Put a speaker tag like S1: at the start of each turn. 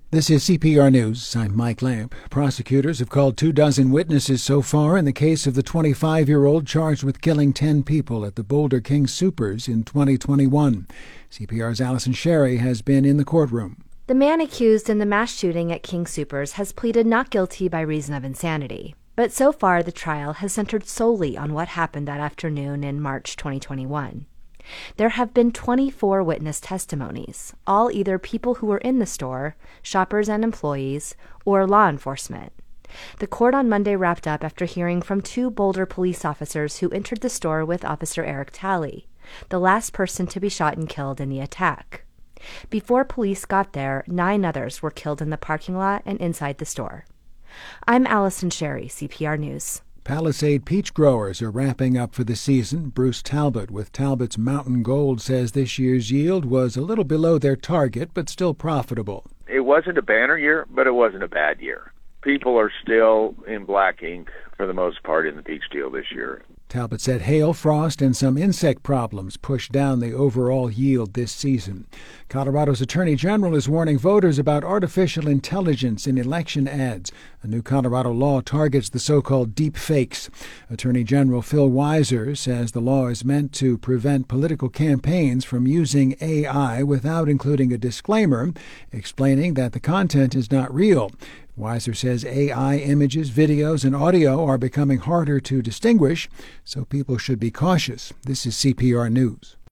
S1: This is CPR News. I'm Mike Lamp. Prosecutors have called 24 witnesses so far in the case of the 25-year-old charged with killing 10 people at the Boulder King Soopers in 2021. CPR's Allison Sherry has been in the courtroom.
S2: The man accused in the mass shooting at King Soopers has pleaded not guilty by reason of insanity. But so far, the trial has centered solely on what happened that afternoon in March 2021. There have been 24 witness testimonies, all either people who were in the store, shoppers and employees, or law enforcement. The court on Monday wrapped up after hearing from 2 Boulder police officers who entered the store with Officer Eric Talley, the last person to be shot and killed in the attack. Before police got there, 9 others were killed in the parking lot and inside the store. I'm Allison Sherry, CPR News.
S1: Palisade peach growers are wrapping up for the season. Bruce Talbot with Talbot's Mountain Gold says this year's yield was a little below their target, but still profitable.
S3: It wasn't a banner year, but it wasn't a bad year. People are still in black ink for the most part in the peach deal this year.
S1: Talbot said hail, frost, and some insect problems pushed down the overall yield this season. Colorado's Attorney General is warning voters about artificial intelligence in election ads. A new Colorado law targets the so-called deep fakes. Attorney General Phil Weiser says the law is meant to prevent political campaigns from using AI without including a disclaimer explaining that the content is not real. Weiser says AI images, videos, and audio are becoming harder to distinguish, so people should be cautious. This is CPR News.